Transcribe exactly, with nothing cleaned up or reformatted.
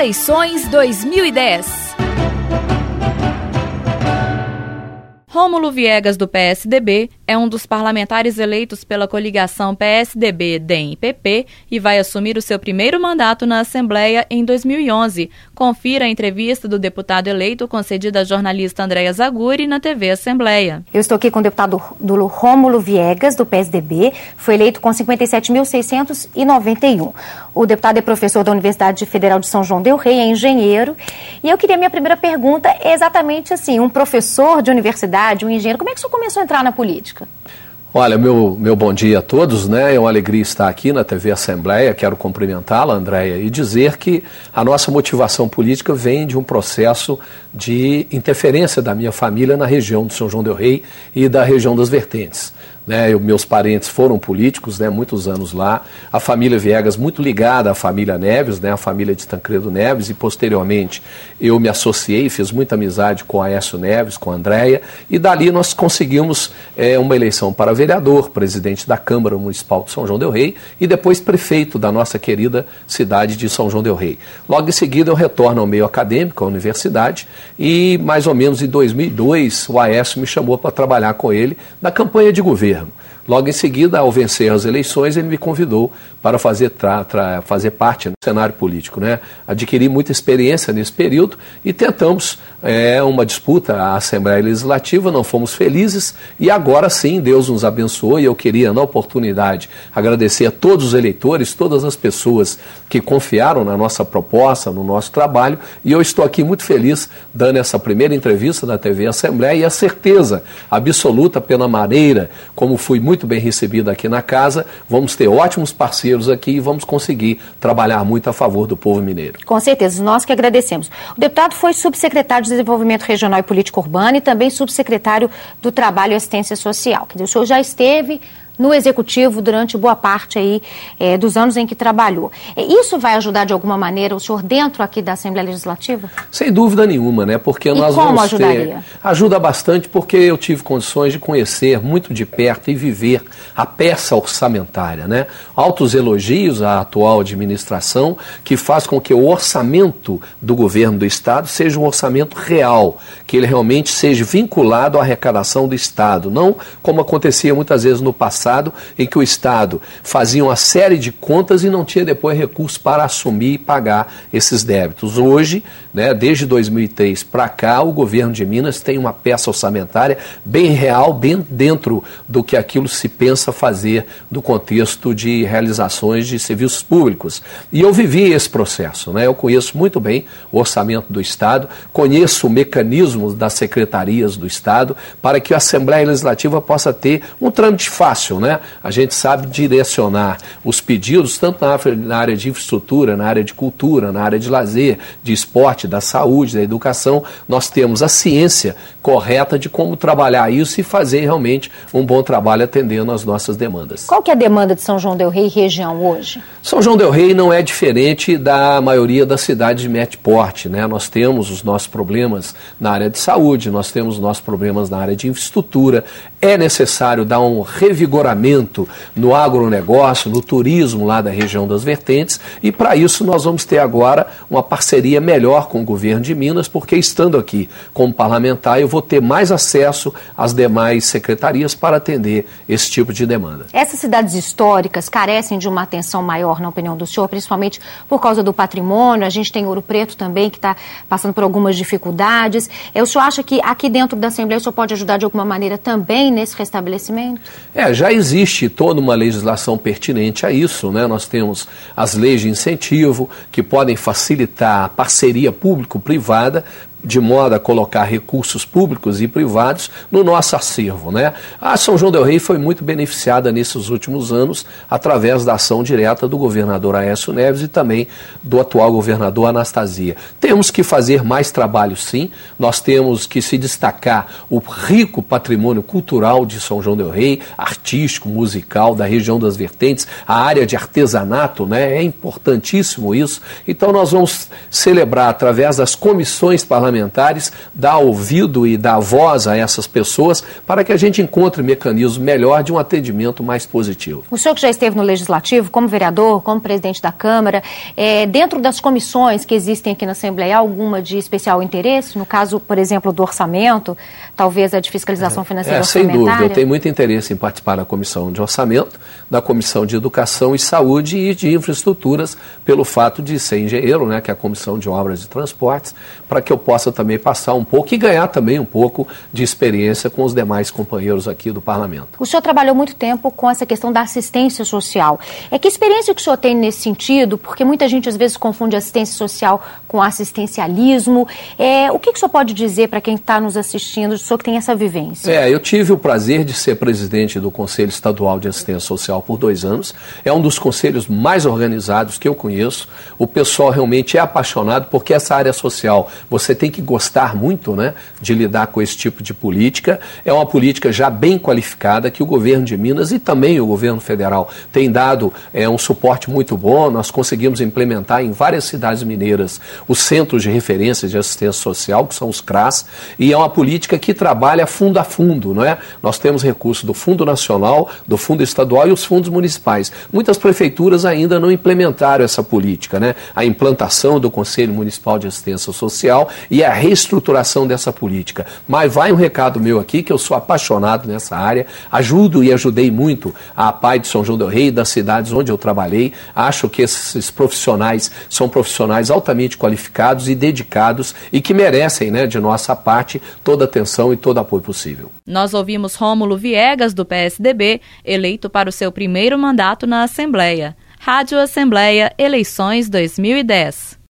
Eleições dois mil e dez. Rômulo Viegas, do P S D B, é um dos parlamentares eleitos pela coligação P S D B D E M P P e vai assumir o seu primeiro mandato na Assembleia em dois mil e onze. Confira a entrevista do deputado eleito concedida à jornalista Andréia Zaguri na T V Assembleia. Eu estou aqui com o deputado do Rômulo Viegas, do P S D B, foi eleito com cinquenta e sete mil seiscentos e noventa e um. O deputado é professor da Universidade Federal de São João del Rei, é engenheiro. E eu queria, minha primeira pergunta é exatamente assim, um professor de universidade, um engenheiro, como é que o senhor começou a entrar na política? Olha, meu, meu bom dia a todos, né? É uma alegria estar aqui na T V Assembleia, quero cumprimentá-la, Andréia, e dizer que a nossa motivação política vem de um processo de interferência da minha família na região de São João del Rei e da região das Vertentes. Né, eu, meus parentes foram políticos, né, muitos anos lá, a família Viegas muito ligada à família Neves, né, a família de Tancredo Neves, e posteriormente eu me associei, fiz muita amizade com Aécio Neves, com a Andréia, e dali nós conseguimos é, uma eleição para vereador, presidente da Câmara Municipal de São João del Rei e depois prefeito da nossa querida cidade de São João del Rei. Logo em seguida eu retorno ao meio acadêmico, à universidade, e mais ou menos em dois mil e dois o Aécio me chamou para trabalhar com ele na campanha de governo. Logo em seguida, ao vencer as eleições, ele me convidou para fazer, tra, tra, fazer parte no cenário político, né? Adquiri muita experiência nesse período e tentamos é, uma disputa à Assembleia Legislativa, não fomos felizes e agora sim Deus nos abençoou e eu queria, na oportunidade, agradecer a todos os eleitores, todas as pessoas que confiaram na nossa proposta, no nosso trabalho, e eu estou aqui muito feliz dando essa primeira entrevista da T V Assembleia e a certeza absoluta pela maneira como fui muito muito bem recebido aqui na casa, vamos ter ótimos parceiros aqui e vamos conseguir trabalhar muito a favor do povo mineiro. Com certeza, nós que agradecemos. O deputado foi subsecretário de Desenvolvimento Regional e Política Urbana e também subsecretário do Trabalho e Assistência Social. Quer dizer, o senhor já esteve no Executivo durante boa parte aí, é, dos anos em que trabalhou. Isso vai ajudar de alguma maneira o senhor dentro aqui da Assembleia Legislativa? Sem dúvida nenhuma, né? Porque e nós como vamos ajudaria? ter... Ajuda bastante porque eu tive condições de conhecer muito de perto e viver a peça orçamentária, né? Altos elogios à atual administração que faz com que o orçamento do governo do Estado seja um orçamento real, que ele realmente seja vinculado à arrecadação do Estado, não como acontecia muitas vezes no passado, em que o Estado fazia uma série de contas e não tinha depois recursos para assumir e pagar esses débitos. Hoje, né, desde dois mil e três para cá, o governo de Minas tem uma peça orçamentária bem real, bem dentro do que aquilo se pensa fazer no contexto de realizações de serviços públicos. E eu vivi esse processo, né? Eu conheço muito bem o orçamento do Estado, conheço o mecanismo das secretarias do Estado para que a Assembleia Legislativa possa ter um trâmite fácil. Né? A gente sabe direcionar os pedidos tanto na área de infraestrutura, na área de cultura, na área de lazer, de esporte, da saúde, da educação. Nós temos a ciência correta de como trabalhar isso e fazer realmente um bom trabalho atendendo às nossas demandas. Qual que é a demanda de São João del Rei e região hoje? São João del Rei não é diferente da maioria das cidades de médio porte, né? Nós temos os nossos problemas na área de saúde, nós temos os nossos problemas na área de infraestrutura. É necessário dar um revigoramento no agronegócio, no turismo lá da região das Vertentes, e para isso nós vamos ter agora uma parceria melhor com o governo de Minas, porque estando aqui como parlamentar eu vou ter mais acesso às demais secretarias para atender esse tipo de demanda. Essas cidades históricas carecem de uma atenção maior, na opinião do senhor, principalmente por causa do patrimônio. A gente tem Ouro Preto também, que está passando por algumas dificuldades. O senhor acha que aqui dentro da Assembleia o senhor pode ajudar de alguma maneira também nesse restabelecimento? É, já existe toda uma legislação pertinente a isso, né? Nós temos as leis de incentivo que podem facilitar a parceria público-privada de modo a colocar recursos públicos e privados no nosso acervo, né? A São João del Rei foi muito beneficiada nesses últimos anos através da ação direta do governador Aécio Neves e também do atual governador Anastasia. Temos que fazer mais trabalho, sim. Nós temos que se destacar o rico patrimônio cultural de São João del Rei, artístico, musical, da região das Vertentes, a área de artesanato, né? É importantíssimo isso. Então nós vamos celebrar através das comissões parlamentares parlamentares, dar ouvido e dar voz a essas pessoas para que a gente encontre mecanismos melhor de um atendimento mais positivo. O senhor que já esteve no Legislativo, como vereador, como presidente da Câmara, é, dentro das comissões que existem aqui na Assembleia, há alguma de especial interesse? No caso, por exemplo, do orçamento, talvez a de fiscalização financeira é, orçamentária? Sem dúvida, eu tenho muito interesse em participar da Comissão de Orçamento, da Comissão de Educação e Saúde e de Infraestruturas, pelo fato de ser engenheiro, né, que é a Comissão de Obras e Transportes, para que eu possa também passar um pouco e ganhar também um pouco de experiência com os demais companheiros aqui do Parlamento. O senhor trabalhou muito tempo com essa questão da assistência social. É que experiência que o senhor tem nesse sentido? Porque muita gente às vezes confunde assistência social com assistencialismo. É, o que, que o senhor pode dizer para quem está nos assistindo, o senhor que tem essa vivência? É, eu tive o prazer de ser presidente do Conselho Estadual de Assistência Social por dois anos. É um dos conselhos mais organizados que eu conheço. O pessoal realmente é apaixonado porque essa área social, você tem que gostar muito, né, de lidar com esse tipo de política. É uma política já bem qualificada que o governo de Minas e também o governo federal tem dado é, um suporte muito bom. Nós conseguimos implementar em várias cidades mineiras os centros de referência de assistência social, que são os C R A S, e é uma política que trabalha fundo a fundo, não é? Nós temos recursos do Fundo Nacional, do Fundo Estadual e os fundos municipais. Muitas prefeituras ainda não implementaram essa política, né? A implantação do Conselho Municipal de Assistência Social e a reestruturação dessa política. Mas vai um recado meu aqui, que eu sou apaixonado nessa área, ajudo e ajudei muito a A P A I de São João del Rei, das cidades onde eu trabalhei. Acho que esses profissionais são profissionais altamente qualificados e dedicados e que merecem, né, de nossa parte, toda a atenção e todo apoio possível. Nós ouvimos Rômulo Viegas, do P S D B, eleito para o seu primeiro mandato na Assembleia. Rádio Assembleia, eleições dois mil e dez.